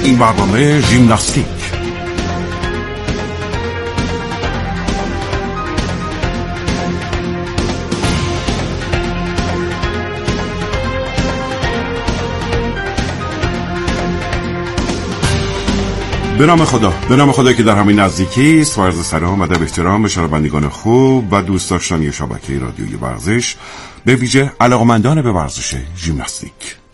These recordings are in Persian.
این برنامه ژیمناستیک. به نام خدا که در همین نزدیکی است. عرض سلام و ادب احترام به شنوندگان خوب و دوست داشتنی شبکه رادیوی ورزش، به ویژه علاقه‌مندان به ورزش ژیمناستیک.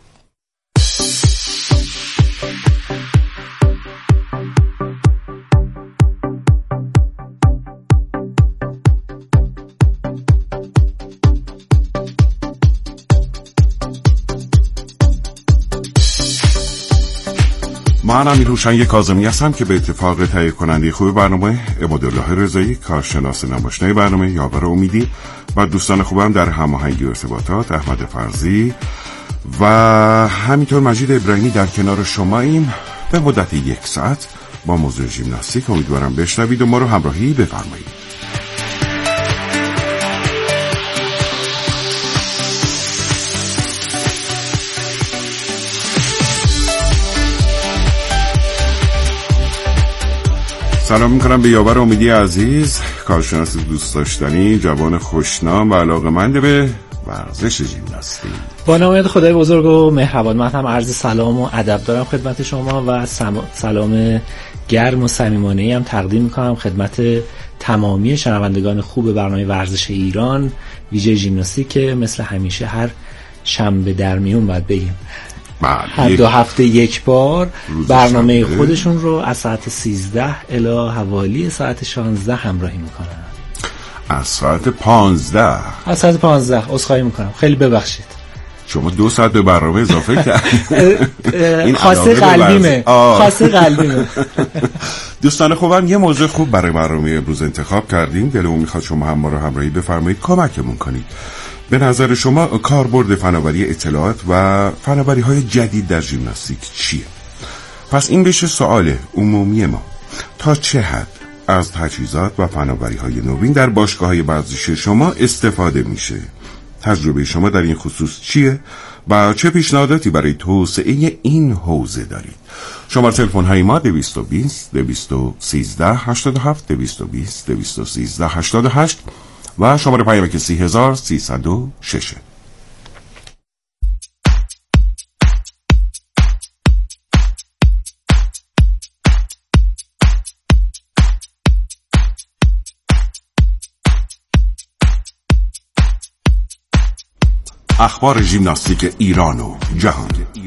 من امیر هوشنگ کاظمی هستم که به اتفاق تهیه کننده خوب برنامه عمادالله رضایی، کارشناس نمایشنامه برنامه یاور امیدی و دوستان خوبم در هماهنگی و ارتباطات احمد فرزی و همینطور مجید ابراهیمی در کنار شماییم به مدت 1 ساعت با موضوع ژیمناستیک. امیدوارم بشنوید و ما رو همراهی بفرمایید. سلام میکنم به یاور امیدی عزیز، کارشناس دوست داشتنی، جوان خوشنام و علاقه‌مند به ورزش ژیمناستیک. با نام خدای بزرگ و مهربان من هم عرض سلام و ادب دارم خدمت شما و سلام گرم و صمیمانه‌ای هم تقدیم میکنم خدمت تمامی شنوندگان خوب برنامه ورزش ایران، ویژه ژیمناستیک که مثل همیشه هر شنبه در میون باید بگیم هر 2 هفته یک بار برنامه خودشون رو از ساعت 13 الی حوالی ساعت 16 همراهی میکنن. از ساعت 15 عذرخواهی میکنم، خیلی ببخشید. شما 2 ساعت به برنامه اضافه کردید. خاصه قلبیمه. دوستان خوبم، یه موضوع خوب برای برنامه امروز انتخاب کردیم. دلمون میخواد شما هم ما رو همراهی بفرمایید، کمکمون کنید. به نظر شما کاربرد فناوری اطلاعات و فناوری‌های جدید در ژیمناستیک چیه؟ پس این بشه سوال عمومی ما. تا چه حد از تجهیزات و فناوری‌های نوین در باشگاه‌های ورزشی شما استفاده میشه؟ تجربه شما در این خصوص چیه و چه پیشنهاداتی برای توسعه این حوزه دارید؟ شماره تلفن‌های ما 220 213 87 220 213 88 و شماره پیامک 3306. اخبار ژیمناستیک ایران و جهان.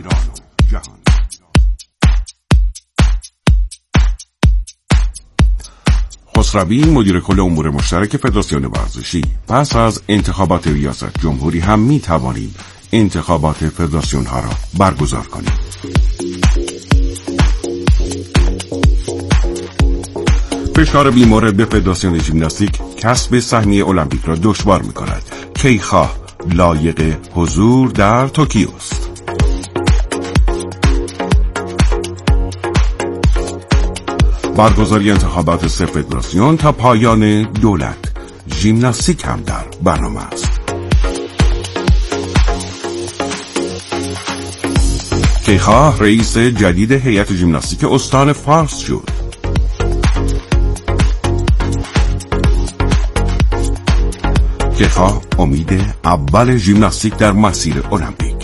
خسروی مدیر کل امور مشترک فدراسیون ورزشی: پس از انتخابات ریاست جمهوری هم می توانیم انتخابات فدراسیون ها را برگزار کنیم. فشار بیمورد به فدراسیون ژیمناستیک کسب سهمیه المپیک را دشوار می کند. کیخواه لایق حضور در توکیو است. برگزاری انتخابات 3 فدراسیون تا پایان دولت. ژیمناستیک هم در برنامه است. کیخواه رئیس جدید هیئت ژیمناستیک استان فارس شد. کیخواه امید اول ژیمناستیک در مسیر المپیک.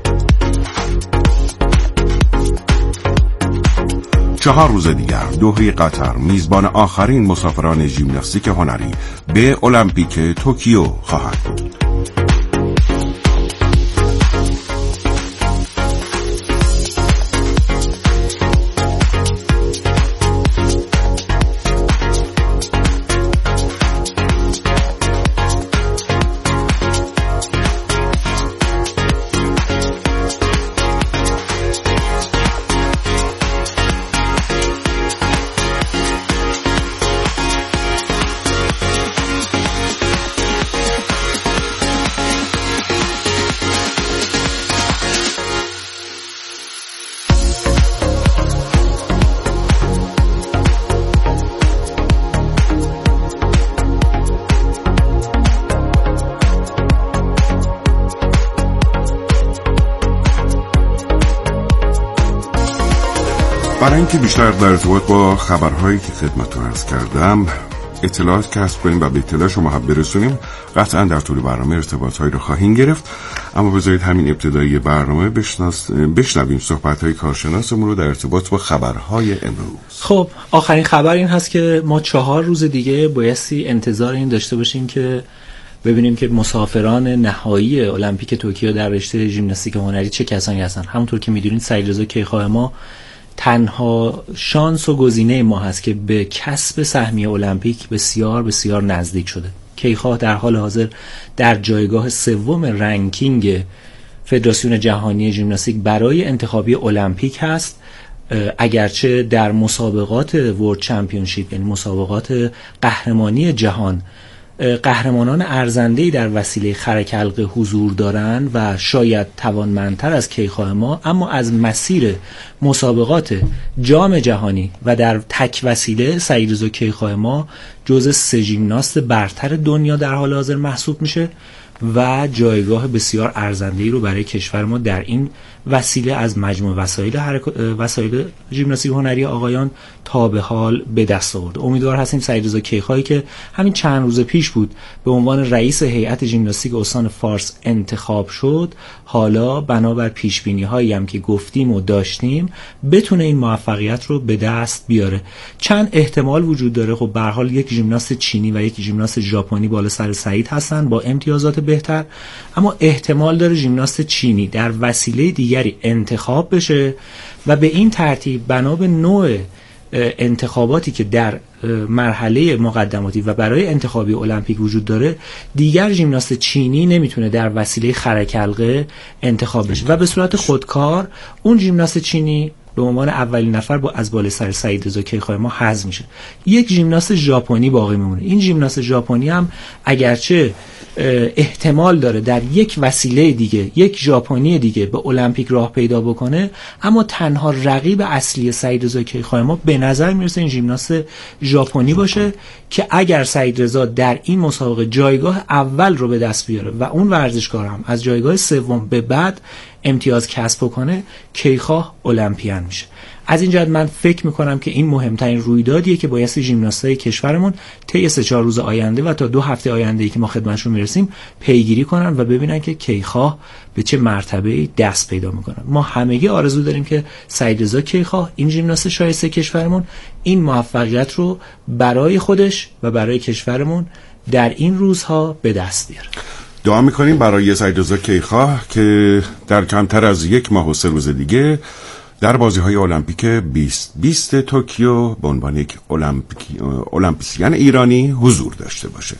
4 روز دیگر دوحه قطر میزبان آخرین مسافران ژیمناستیک هنری به المپیک توکیو خواهد بود. برای اینکه بیشتر در ارتباط با خبرهایی که خدمتتون عرض کردم اطلاعات کسب کنیم و به اطلاع شما هم برسونیم، قطعا در طول برنامه ارتباطهایی رو خواهیم گرفت. اما بذارید همین ابتدایی برنامه بشنویم صحبت‌های کارشناسمون رو در ارتباط با خبرهای امروز. خب آخرین خبر این هست که ما 4 روز دیگه بایستی انتظار این داشته باشیم که ببینیم که مسافران نهایی المپیک توکیو در رشته ژیمناستیک هنری چه کسانی هستن. همونطور که میدونید سعیدرضا کیخواه ما تنها شانس و گزینه ما هست که به کسب سهمیه المپیک بسیار بسیار نزدیک شده. کیخواه در حال حاضر در جایگاه 3 رنکینگ فدراسیون جهانی ژیمناستیک برای انتخابی المپیک هست، اگرچه در مسابقات ورلد چمپیونشیپ یعنی مسابقات قهرمانی جهان قهرمانان ارزنده‌ای در وسیله خرک حلقه حضور دارند و شاید توانمندتر از کیخواه ما، اما از مسیر مسابقات جام جهانی و در تک وسیله سعیدرضا کیخواه ما جزء 3 ژیمناست برتر دنیا در حال حاضر محسوب میشه و جایگاه بسیار ارزنده‌ای رو برای کشور ما در این وسیله از مجموع وسایل ژیمناستیک هنری آقایان تا به حال به دست آورد. امیدوار هستیم سعیدرضا کیخواهی که همین چند روز پیش بود به عنوان رئیس هیئت ژیمناستیک استان فارس انتخاب شد، حالا بنابر پیش‌بینی‌هایی هم که گفتیم و داشتیم بتونه این موفقیت رو به دست بیاره. چند احتمال وجود داره. خب به هر حال یک ژیمناست چینی و یک ژیمناست ژاپنی بالا سر سعید هستن با امتیازات بهتر، اما احتمال داره ژیمناست چینی در وسیله دیگری انتخاب بشه و به این ترتیب بنا به نوع انتخاباتی که در مرحله مقدماتی و برای انتخابی المپیک وجود داره دیگر ژیمناست چینی نمیتونه در وسیله خرک حلقه انتخاب بشه و به صورت خودکار اون ژیمناست چینی به عنوان اولین نفر از بالای سر سعیدرضا کیخواه ما حذف میشه. یک ژیمناست ژاپنی باقی میمونه. این ژیمناست ژاپنی هم اگرچه احتمال داره در یک وسیله دیگه یک ژاپنی دیگه به المپیک راه پیدا بکنه، اما تنها رقیب اصلی سعیدرضا کیخواه ما به نظر میرسه این ژیمناست ژاپنی باشه که اگر سعیدرضا در این مسابقه جایگاه اول رو به دست بیاره و اون ورزشکار هم از جایگاه 3 به بعد امتیاز کسب کنه، کیخواه المپیان میشه. از این جهت من فکر میکنم که این مهمترین رویدادیه که بایستی ژیمناستای کشورمون طی 3-4 روز آینده و تا 2 هفته آینده‌ای که ما خدمتشون میرسیم پیگیری کنن و ببینن که کیخواه به چه مرتبه‌ای دست پیدا میکنن. ما همگی آرزو داریم که سعیدرضا کیخواه، این ژیمناست شایسته کشورمون، این موفقیت رو برای خودش و برای کشورمون در این روزها به دست بیاره. دعا میکنیم برای سعیدرضا کیخواه که در کمتر از 1 ماه و 3 روز دیگه در بازی‌های المپیک 2020 توکیو به عنوان یک المپیسین ایرانی حضور داشته باشه.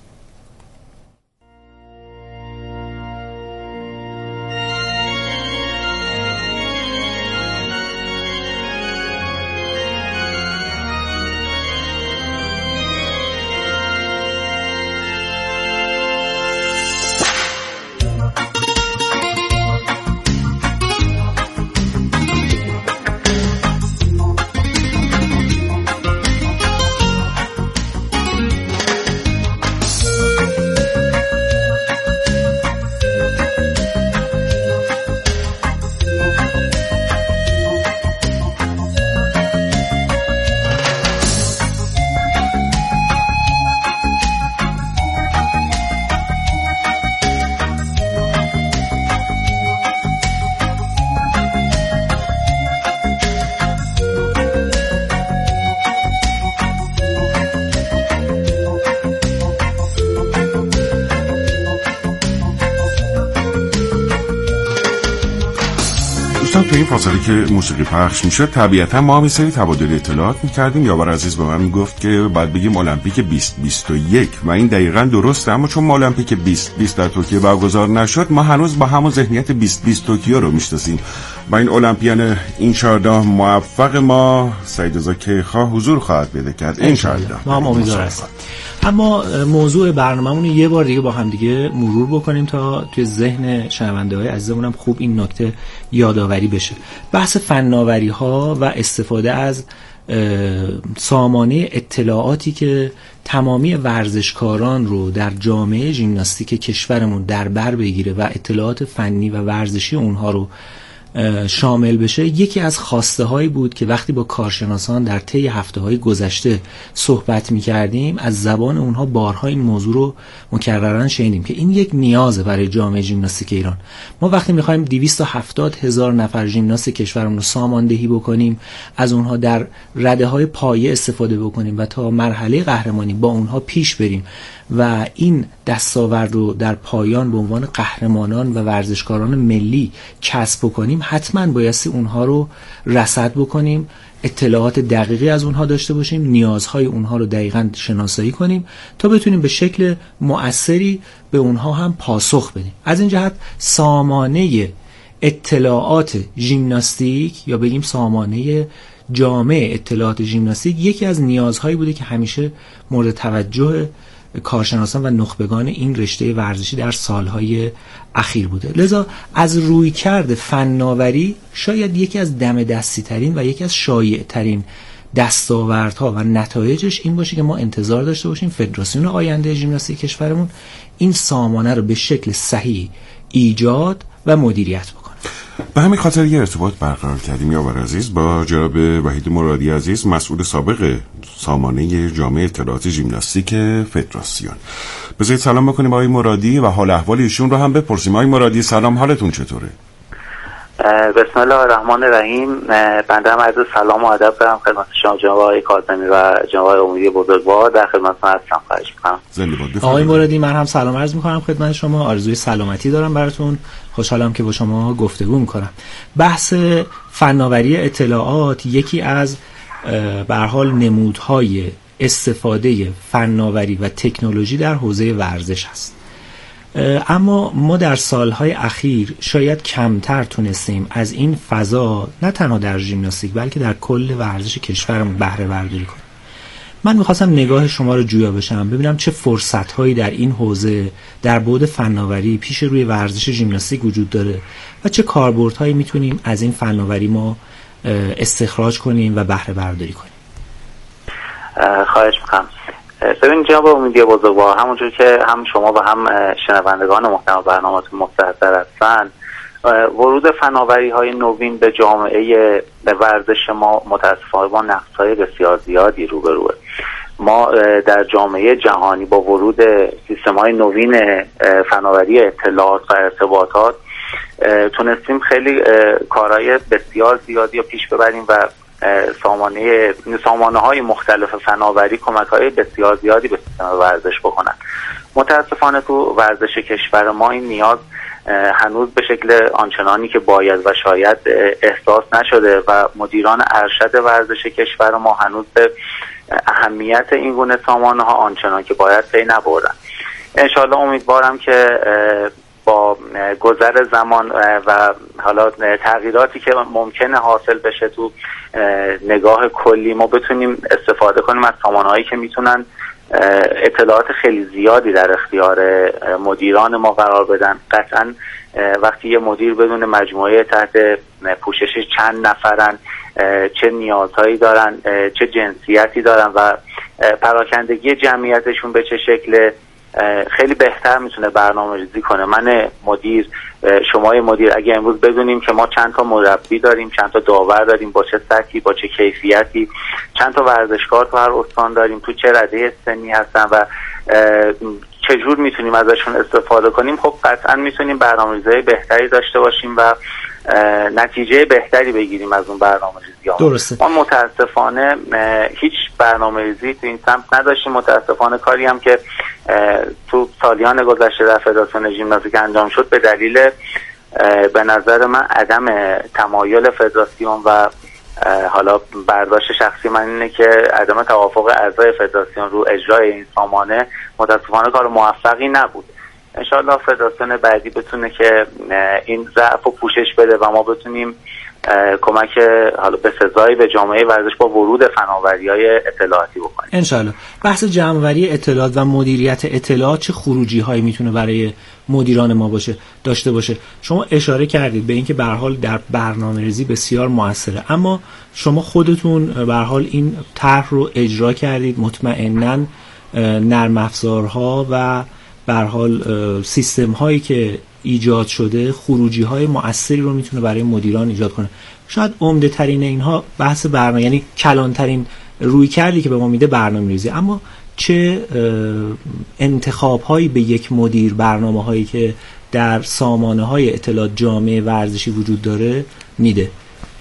تو این فاصله که موسیقی پخش میشد طبیعتا ما هم سری تبادل اطلاعات میکردیم. یاور عزیز به من میگفت که باید بگیم المپیک 2021 و این دقیقاً درسته، اما چون المپیک 2020 در توکیو برگزار نشد ما هنوز با همون ذهنیت 2020 توکیو رو میشناسیم و این المپیان انشالله موفق ما سعیدرضا کیخواه حضور خواهد پیدا کرد انشالله. ما هم امیدوار هستیم. اما موضوع برنامه‌مون یه بار دیگه با هم دیگه مرور بکنیم تا توی ذهن شنونده‌های عزیزمون هم خوب این نکته یادآوری بشه. بحث فناوری‌ها و استفاده از سامانه اطلاعاتی که تمامی ورزشکاران رو در جامعه ژیمناستیک کشورمون در بر بگیره و اطلاعات فنی و ورزشی اونها رو شامل بشه، یکی از خواسته هایی بود که وقتی با کارشناسان در طی هفته های گذشته صحبت می کردیم از زبان اونها بارها این موضوع رو مکررن شنیدیم که این یک نیازه برای جامعه ژیمناستیک ایران. ما وقتی می خوایم 270,000 نفر ژیمناست کشورمون رو ساماندهی بکنیم، از اونها در رده های پایه استفاده بکنیم و تا مرحله قهرمانی با اونها پیش بریم و این دستاورد رو در پایان به عنوان قهرمانان و ورزشکاران ملی کسب بکنیم، حتما بایستی اونها رو رصد بکنیم، اطلاعات دقیقی از اونها داشته باشیم، نیازهای اونها رو دقیقاً شناسایی کنیم تا بتونیم به شکل مؤثری به اونها هم پاسخ بدیم. از این جهت سامانه اطلاعات ژیمناستیک یا بگیم سامانه جامع اطلاعات ژیمناستیک یکی از نیازهایی بوده که همیشه مورد توجه کارشناسان و نخبگان این رشته ورزشی در سالهای اخیر بوده. لذا از رویکرد فناوری شاید یکی از دم دستی ترین و یکی از شایع ترین دستاوردها و نتایجش این باشه که ما انتظار داشته باشیم فدراسیون آینده ژیمناستیک کشورمون این سامانه رو به شکل صحیح ایجاد و مدیریت بکنه. به همین خاطر یه ارتباط برقرار کردیم یاور عزیز با جناب وحید مرادی عزیز، مسئول سابق سامانه جامعه اطلاعات ژیمناستیک فدراسیون. بذارید سلام بکنیم آقای مرادی و حال احوال ایشون رو هم بپرسیم. آقای مرادی سلام، حالتون چطوره؟ بسم الله الرحمن الرحیم. بنده هم عرض سلام و ادب دارم خدمت شما جناب آقای کاظمی و جناب آقای امیدی بزرگوار، در خدمتتون هستم. خواهش می‌کنم. آقای مرادی من هم سلام عرض می‌کنم خدمت شما، آرزوی سلامتی دارم براتون، خوشحالم که با شما گفتگو می‌کنم. بحث فناوری اطلاعات یکی از به هر حال نمودهای استفاده فناوری و تکنولوژی در حوزه ورزش است. اما ما در سالهای اخیر شاید کمتر تونستیم از این فضا نه تنها در ژیمناستیک بلکه در کل ورزش کشورمون بهره برداری کنیم. من میخواستم نگاه شما رو جویا بشم، ببینم چه فرصت‌هایی در این حوزه در بعد فناوری پیش روی ورزش ژیمناستیک وجود داره و چه کاربردهایی میتونیم از این فناوری ما استخراج کنیم و بهره برداری کنیم. خواهش می‌کنم. ببین جناب امیدی بزرگوار، همونجور که هم شما و هم شنوندگان محترم برنامه‌تون مستحضر هستن، ورود فناوری‌های نوین به جامعه ورزش ما متأسفانه با نقص‌های بسیار زیادی روبروه. ما در جامعه جهانی با ورود سیستم‌های نوین فناوری اطلاعات و ارتباطات تونستیم خیلی کارهای بسیار زیادی رو پیش ببریم و سامانه‌های مختلف فناوری کمک‌های بسیار زیادی به سیستم ورزش بکنن. متاسفانه تو ورزش کشور ما این نیاز هنوز به شکل آنچنانی که باید و شاید احساس نشده و مدیران ارشد ورزش کشور ما هنوز به اهمیت این گونه سامانه‌ها آنچنان که باید پی نبردن. انشالله امیدوارم که با گذر زمان و حالا تغییراتی که ممکنه حاصل بشه تو نگاه کلی ما بتونیم استفاده کنیم از سامانهایی که میتونن اطلاعات خیلی زیادی در اختیار مدیران ما قرار بدن. قطعا وقتی یه مدیر بدون مجموعه تحت پوشش چند نفرن، چه نیازهایی دارن، چه جنسیتی دارن و پراکندگی جمعیتشون به چه شکل، خیلی بهتر میتونه برنامه‌ریزی کنه. من مدیر، شمای مدیر، اگه امروز بدونیم که ما چند تا مربی داریم، چند تا داور داریم، با چه سطحی، با چه کیفیتی، چند تا ورزشکار تو هر استان داریم، تو چه رده سنی هستن و چجور میتونیم ازشون استفاده کنیم، خب قطعا میتونیم برنامه‌ریزی بهتری داشته باشیم و نتیجه بهتری بگیریم از اون برنامه‌ریزی‌ها. درسته. ما متاسفانه هیچ برنامه‌ریزی تو این سمت نداشتیم. متاسفانه کاری هم که تو سالیان گذشته در فدراسیون ژیمناستیک انجام شد به دلیل به نظر من عدم تمایل فدراسیون و حالا برداشت شخصی من اینه که عدم توافق اعضای فدراسیون رو اجرای این سامانه متاسفانه کار موفقی نبود. انشاءالله فدراسیون بعدی بتونه که این ضعف رو پوشش بده و ما بتونیم کمک حالا به سزایی به جامعه ورزش با ورود فناوری‌های اطلاعاتی بکنیم. انشاءالله. بحث جمع‌آوری اطلاعات و مدیریت اطلاعات چه خروجی‌هایی میتونه برای مدیران ما داشته باشه؟ شما اشاره کردید به اینکه به هر حال در برنامه‌ریزی بسیار موثره، اما شما خودتون به هر حال این طرح رو اجرا کردید، مطمئناً نرم افزارها و به هر حال سیستم هایی که ایجاد شده خروجی های مؤثری رو میتونه برای مدیران ایجاد کنه. شاید عمده ترین اینها بحث برنامه، یعنی کلان ترین روی کردی که به ما میده برنامه‌ریزی. اما چه انتخاب هایی به یک مدیر، برنامه هایی که در سامانه های اطلاعات جامعه ورزشی وجود داره میده؟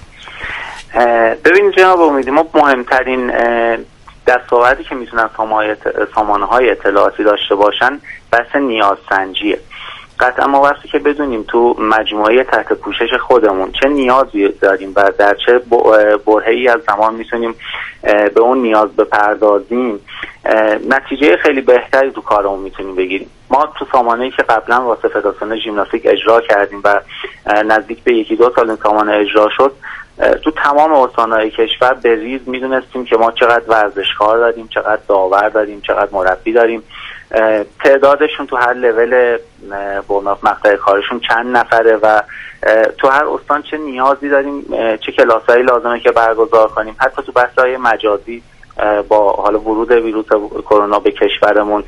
ببین جناب امیدی، ما مهمترین دستاوردی که میتونن سامانه های اطلاعاتی داشته باشن بحث نیازسنجیه. قطعا ما وقتی که بدونیم تو مجموعه تحت پوشش خودمون چه نیازی داریم و در چه برهه‌ای از زمان میتونیم به اون نیاز بپردازیم، نتیجه خیلی بهتری تو کارمون میتونیم بگیریم. ما تو سامانه‌ای که قبلا واسه فدراسیون ژیمناستیک اجرا کردیم و نزدیک به 1-2 سال این سامانه اجرا شد، تو تمام استان‌های کشور به ریز میدونستیم که ما چقدر ورزشکار داریم، چقدر داور داریم، چقدر مربی داریم، تعدادشون تو هر لول مقطع کارشون چند نفره و تو هر استان چه نیازی داریم، چه کلاسایی لازمه که برگزار کنیم. حتی تو بحث‌های مجازی با حالا ورود ویروس کرونا به کشورمون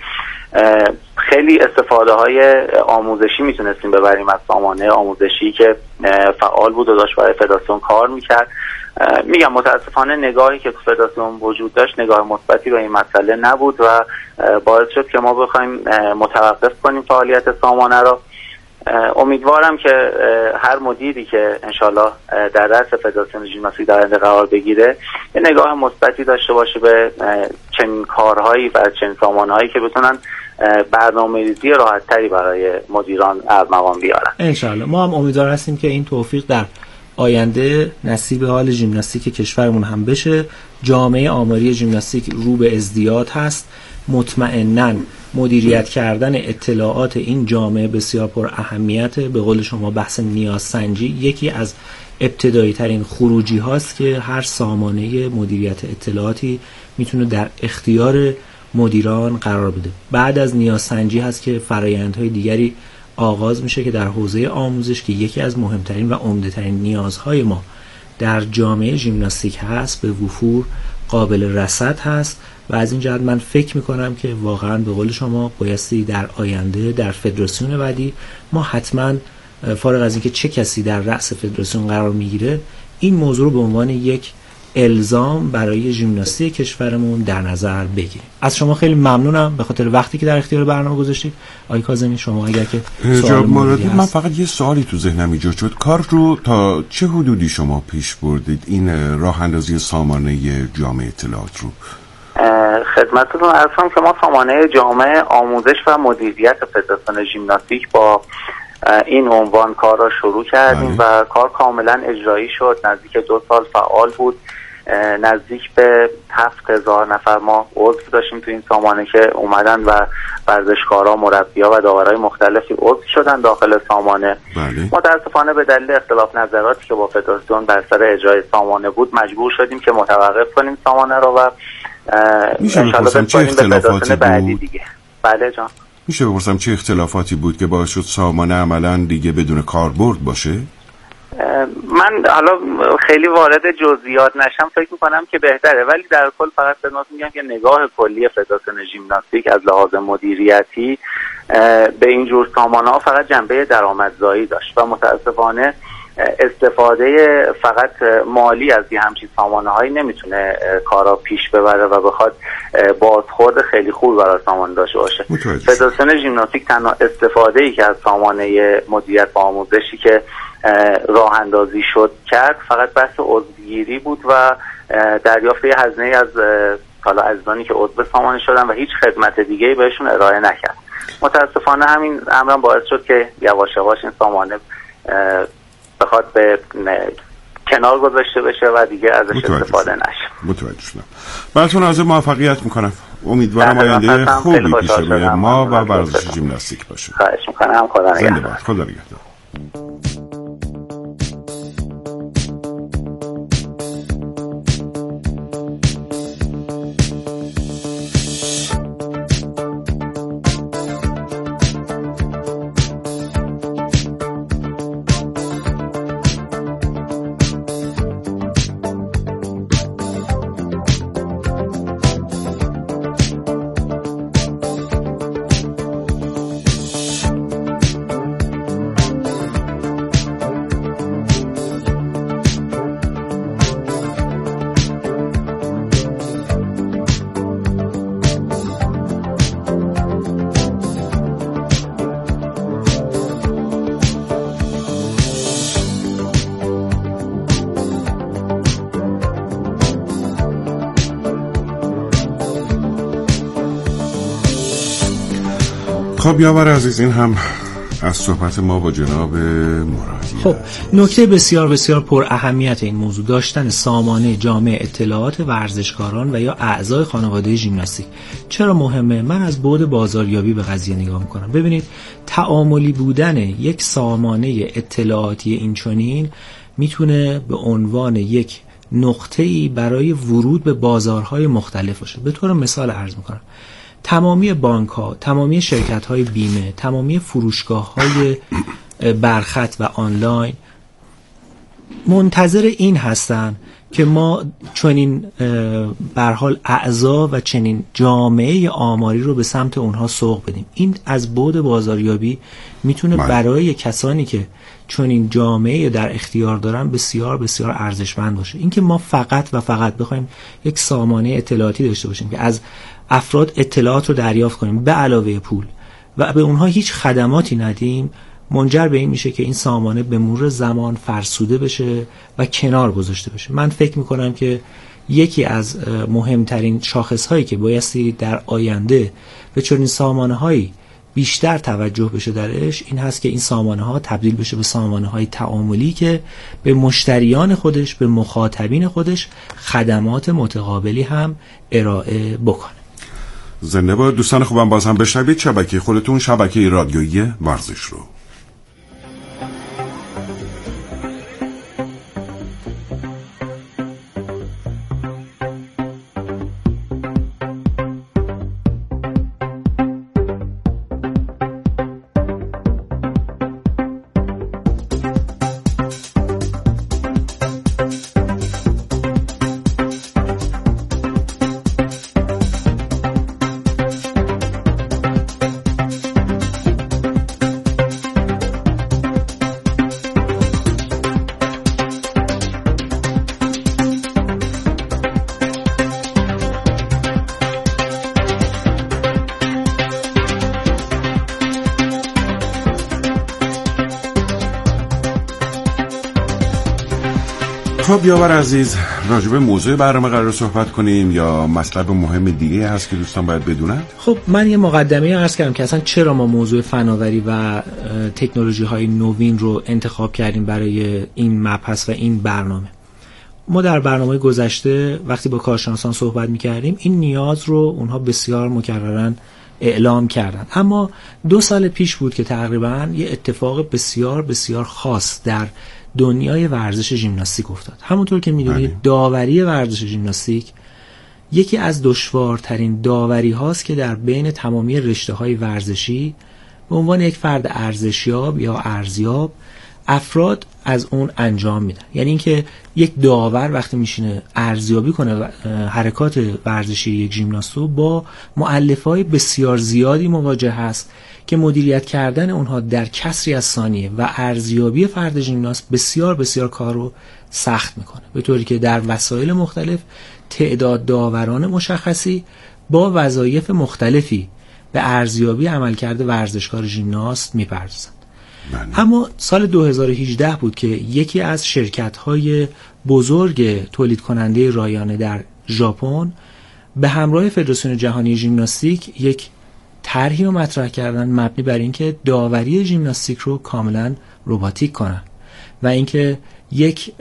خیلی استفاده های آموزشی میتونستیم ببریم از سامانه آموزشی که فعال بود و داشت برای فدراسیون کار میکرد. میگم متاسفانه نگاهی که تو فدراسیون وجود داشت نگاه مثبتی به این مسئله نبود و باعث شد که ما بخوایم متوقف کنیم فعالیت سامانه رو. امیدوارم که هر مدیری که انشالله در رأس فدراسیون ژیمناستیک در آینده قرار بگیره یه نگاه مثبتی داشته باشه به چنین کارهایی و چنین سامانه‌هایی که بتونن برنامه‌ریزی راحت‌تری برای مدیران ارمغان بیارن. انشالله ما هم امیدوار هستیم که این توفیق در آینده نصیب حال ژیمناستیک کشورمون هم بشه. جامعه آماری ژیمناستیک رو به ازدیاد هست. مطمئناً مدیریت کردن اطلاعات این جامعه بسیار پر اهمیته. به قول شما بحث نیازسنجی یکی از ابتدایی ترین خروجی هاست که هر سامانه مدیریت اطلاعاتی میتونه در اختیار مدیران قرار بده. بعد از نیازسنجی هست که فرآیندهای دیگری آغاز میشه که در حوزه آموزش که یکی از مهمترین و عمده ترین نیازهای ما در جامعه ژیمناستیک هست به وفور قابل رصد هست و از این جهت من فکر میکنم که واقعا به قول شما بایستی در آینده در فدراسیون بعدی ما حتما فارغ از اینکه چه کسی در رأس فدراسیون قرار میگیره این موضوع رو به عنوان یک الزام برای ژیمناستیک کشورمون در نظر بگیریم. از شما خیلی ممنونم به خاطر وقتی که در اختیار برنامه گذاشتید. آقای کاظمی شما اگر که جناب مرادی، من فقط یه سوالی تو ذهنم ایجاد شد. کار رو تا چه حدودی شما پیش بردید این راه اندازی سامانه جامعه اطلاعات رو؟ خدمتتون عرض کنم که ما سامانه جامعه آموزش و مدیریت فدراسیون ژیمناستیک با این عنوان کار را شروع کردیم و کار کاملا اجرایی شد. نزدیک 2 سال فعال بود. نزدیک به 7,000 نفر ما عضو داشتیم تو این سامانه که اومدن و ورزشکارا، مربی‌ها و داورای مختلفی عضو شدن داخل سامانه. متأسفانه به دلیل اختلاف نظراتی که با فدراسیون بر سر اجرای سامانه بود مجبور شدیم که متوقف کنیم سامانه رو و انشالله چه اختلافاتی بود؟ دیگه. بله جان. میشه بپرسم چه اختلافاتی بود که باعث شد سامانه عملاً دیگه بدون کاربرد باشه؟ من حالا خیلی وارد جزئیات نشم فکر میکنم که بهتره، ولی در کل فقط خدمتتون میگم که نگاه کلی فدراسیون ژیمناستیک از لحاظ مدیریتی به این جور سامانه‌ها فقط جنبه درآمدزایی داشت و متاسفانه استفاده فقط مالی از یه همچین سامانه‌هایی نمیتونه کارا پیش ببره و بخواد بازخورد خیلی خوب برای سامانه داشته باشه. فدراسیون ژیمناستیک تنها استفاده‌ای که از سامانه مدیریت و آموزشی که راه اندازی شد کرد فقط بحث عضوگیری بود و دریافت یه هزینه از حالا عزیزانی که عضو سامانه شدن و هیچ خدمت دیگه‌ای بهشون ارائه نکرد. متاسفانه همین امر باعث شد که یواش یواش این سامانه بخواد به کنار گذاشته بشه و دیگه ازش استفاده نشه. متوجه شدم. براتون از موفقیت میکنم. امیدوارم آینده خوبی پیش روی ما و ورزش ژیمناستیک باشه. خواهش میکنم. خدا نگهدار. خدا نگهدار. خب یاور عزیز، این هم از صحبت ما با جناب مرادی. خب نکته بسیار بسیار پر اهمیت این موضوع داشتن سامانه جامع اطلاعات ورزشکاران و یا اعضای خانواده ژیمناستیک چرا مهمه؟ من از بعد بازاریابی به قضیه نگاه میکنم. ببینید، تعاملی بودن یک سامانه اطلاعاتی اینچنین میتونه به عنوان یک نقطه‌ای برای ورود به بازارهای مختلف باشه. به طور مثال عرض میکنم، تمامی بانک‌ها، تمامی شرکت‌های بیمه، تمامی فروشگاه‌های برخط و آنلاین منتظر این هستن که ما چنین به هر حال اعضا و چنین جامعه آماری رو به سمت اونها سوق بدیم. این از بعد بازاریابی میتونه برای کسانی که چنین جامعه در اختیار دارن بسیار بسیار ارزشمند باشه. اینکه ما فقط و فقط بخوایم یک سامانه اطلاعاتی داشته باشیم که از افراد اطلاعات رو دریافت کنیم به علاوه پول و به اونها هیچ خدماتی ندیم، منجر به این میشه که این سامانه به مرور زمان فرسوده بشه و کنار گذاشته بشه. من فکر میکنم که یکی از مهمترین شاخصهایی که بایستی در آینده به چنین سامانه‌هایی بیشتر توجه بشه درش این هست که این سامانه‌ها تبدیل بشه به سامانه‌های تعاملی که به مشتریان خودش، به مخاطبین خودش خدمات متقابلی هم ارائه بکنه. زنده باد دوستان خوبم، باز هم بشنوید شبکه خودتون، شبکه رادیویی ورزش رو. خب یاور عزیز، راجب موضوع برنامه قرار صحبت کنیم یا مطلب مهم دیگه هست که دوستان باید بدونن؟ خب من یه مقدمه عرض کردم که اصلا چرا ما موضوع فناوری و تکنولوژی های نوین رو انتخاب کردیم برای این مبحث و این برنامه. ما در برنامه گذشته وقتی با کارشناسان صحبت می‌کردیم این نیاز رو اونها بسیار مکررن اعلام کردن، اما 2 سال پیش بود که تقریبا یه اتفاق بسیار بسیار خاص در دنیای ورزش ژیمناستیک افتاد. همونطور که میدونید داوری ورزش ژیمناستیک یکی از دشوارترین داوری هاست که در بین تمامی رشته های ورزشی به عنوان یک فرد ارزشیاب یا ارزیاب افراد از اون انجام میدن. یعنی اینکه یک داور وقتی میشینه ارزیابی کنه حرکات ورزشی یک ژیمناستو با مؤلفه‌های بسیار زیادی مواجه هست که مدیریت کردن اونها در کسری از ثانیه و ارزیابی فرد ژیمناست بسیار بسیار کار رو سخت میکنه، به طوری که در وسایل مختلف تعداد داوران مشخصی با وظایف مختلفی به ارزیابی عملکرد ورزشکار ژیمناست میپردازند. اما سال 2018 بود که یکی از شرکت‌های بزرگ تولید کننده رایانه در ژاپن به همراه فدراسیون جهانی ژیمناستیک یک طرحی رو مطرح کردن مبنی بر اینکه داوری ژیمناستیک رو کاملا رباتیک کنن و اینکه یک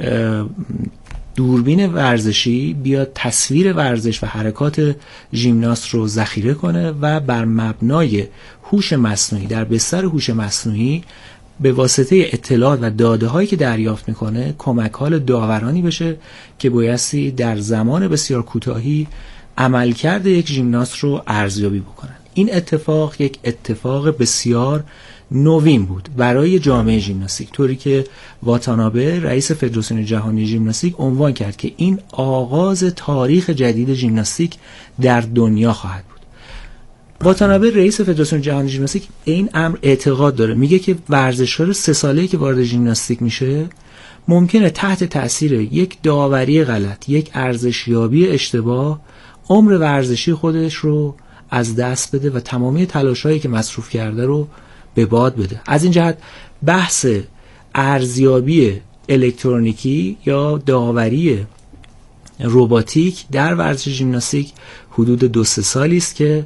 دوربین ورزشی بیاد تصویر ورزش و حرکات ژیمناست رو ذخیره کنه و بر مبنای هوش مصنوعی در بستر هوش مصنوعی به واسطه اطلاعات و داده هایی که دریافت میکنه کمک حال داورانی بشه که بایستی در زمان بسیار کوتاهی عملکرد یک ژیمناست رو ارزیابی بکنن. این اتفاق یک اتفاق بسیار نوین بود برای جامعه ژیمناستیک، طوری که واتانابه رئیس فدراسیون جهانی ژیمناستیک عنوان کرد که این آغاز تاریخ جدید ژیمناستیک در دنیا خواهد بود. واتانابه رئیس فدراسیون جهانی ژیمناستیک این امر اعتقاد داره، میگه که ورزشکار 3 ساله‌ای که وارد ژیمناستیک میشه ممکنه تحت تاثیر یک داوری غلط، یک ارزشیابی اشتباه عمر ورزشی خودش رو از دست بده و تمامی تلاش‌هایی که مصرف کرده رو به باد بده. از این جهت بحث ارزیابی الکترونیکی یا داوری رباتیک در ورزش ژیمناستیک حدود 2-3 سالی است که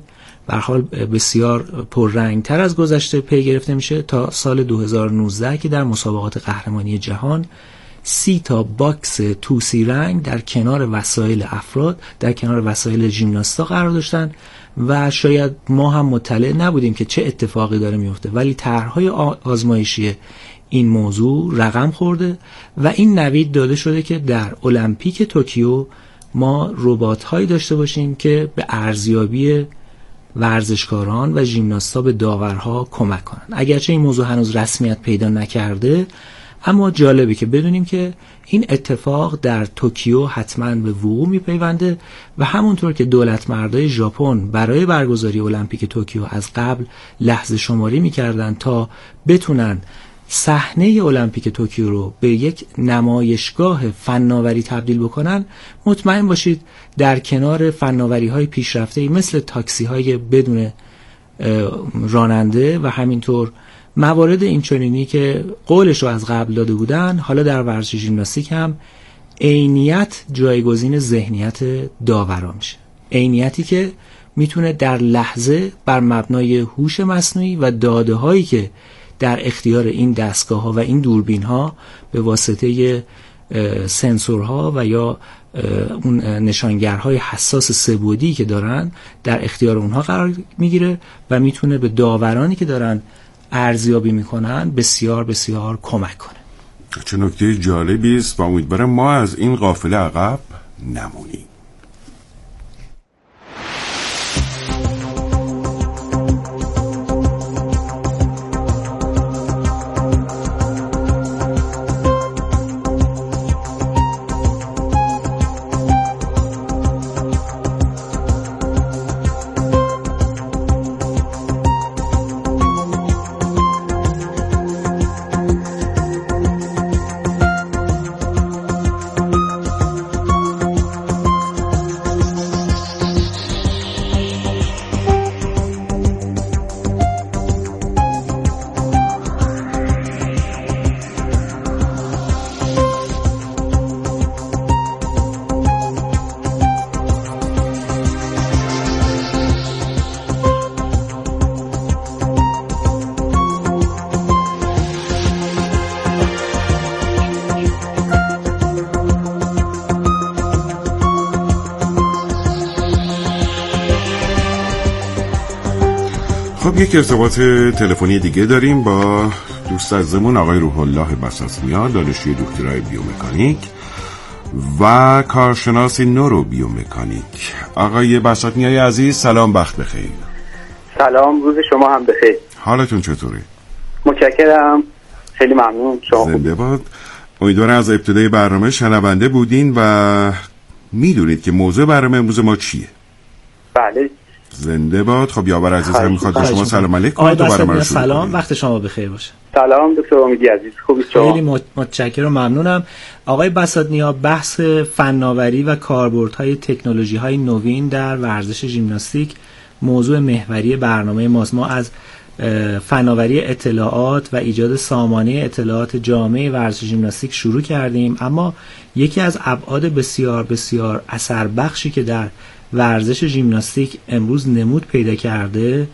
به هر حال بسیار پررنگتر از گذشته پی گرفته میشه تا سال 2019 که در مسابقات قهرمانی جهان 30 تا باکس توسی رنگ در کنار وسایل افراد، در کنار وسایل ژیمناستا قرار داشتن و شاید ما هم مطلع نبودیم که چه اتفاقی داره میفته، ولی طرح‌های آزمایشی این موضوع رقم خورده و این نوید داده شده که در المپیک توکیو ما ربات‌هایی داشته باشیم که به ارزیابی ورزشکاران و ژیمناستا به داورها کمک کنن. اگرچه این موضوع هنوز رسمیت پیدا نکرده، اما جالبه که بدونیم که این اتفاق در توکیو حتما به وقوع میپیونده و همونطور که دولت مردای ژاپن برای برگزاری المپیک توکیو از قبل لحظه شماری میکردن تا بتونن صحنه المپیک توکیو رو به یک نمایشگاه فناوری تبدیل بکنن، مطمئن باشید در کنار فناوری‌های پیشرفته مثل تاکسی‌های بدون راننده و همینطور موارد اینچنینی که قولش رو از قبل داده بودن، حالا در ورزش ژیمناستیک هم عینیت جایگزین ذهنیت داورا میشه. عینیتی که میتونه در لحظه بر مبنای هوش مصنوعی و داده هایی که در اختیار این دستگاه ها و این دوربین ها به واسطه سنسورها و یا اون نشانگرهای حساس سه‌بعدی که دارن در اختیار اونها قرار میگیره و میتونه به داورانی که دارن ارزیابی میکنن بسیار بسیار کمک کنه. چه نکته جالبی است و امیدوارم ما از این قافله عقب نمونیم. خب یک ارتباط تلفنی دیگه داریم با دوست عزیزمون آقای روح الله بساطنیا، دانشجوی دکترای بیومکانیک و کارشناس نورو بیومکانیک. آقای بساطنیای عزیز سلام، وقت بخیر. سلام، روز شما هم بخیر. حالتون چطوره؟ متشکرم، خیلی ممنون. شما زنده باد. امیدوارم از ابتدای برنامه شنونده بودین و میدونید که موضوع برنامه امروز ما چیه. بله. زنده باد. خب یاور عزیز هم میخواد به شما سلام علیکم. آقای بساطنیا سلام، وقت شما بخیر باشه. سلام دکتر امیدی عزیز، خوبی شما؟ خیلی متشکرم و ممنونم. آقای بساطنیا، بحث فناوری و کاربردهای تکنولوژی‌های نوین در ورزش ژیمناستیک موضوع محوری برنامه ماست. ما از فناوری اطلاعات و ایجاد سامانه اطلاعات جامع ورزش ژیمناستیک شروع کردیم، اما یکی از ابعاد بسیار بسیار اثربخشی که در ورزش ژیمناستیک امروز نمود پیدا کرده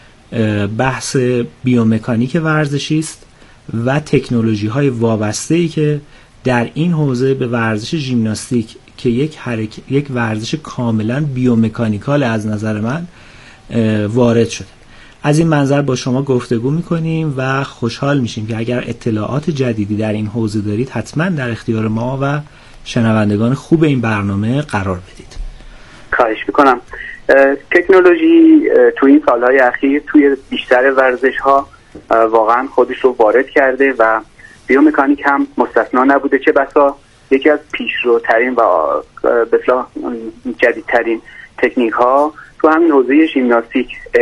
بحث بیومکانیک ورزشی است و تکنولوژی‌های وابسته‌ای که در این حوزه به ورزش ژیمناستیک که یک ورزش کاملا بیومکانیکال از نظر من وارد شده. از این منظر با شما گفتگو می‌کنیم و خوشحال میشیم که اگر اطلاعات جدیدی در این حوزه دارید حتما در اختیار ما و شنوندگان خوب این برنامه قرار بدید. خواهش میکنم. تکنولوژی توی این سالهای اخیر توی بیشتر ورزش‌ها واقعا خودش رو وارد کرده و بیومکانیک هم مستثنا نبوده. چه بسا یکی از پیشروترین و به اصطلاح جدیدترین تکنیک‌ها تو همین حوزه ژیمناستیک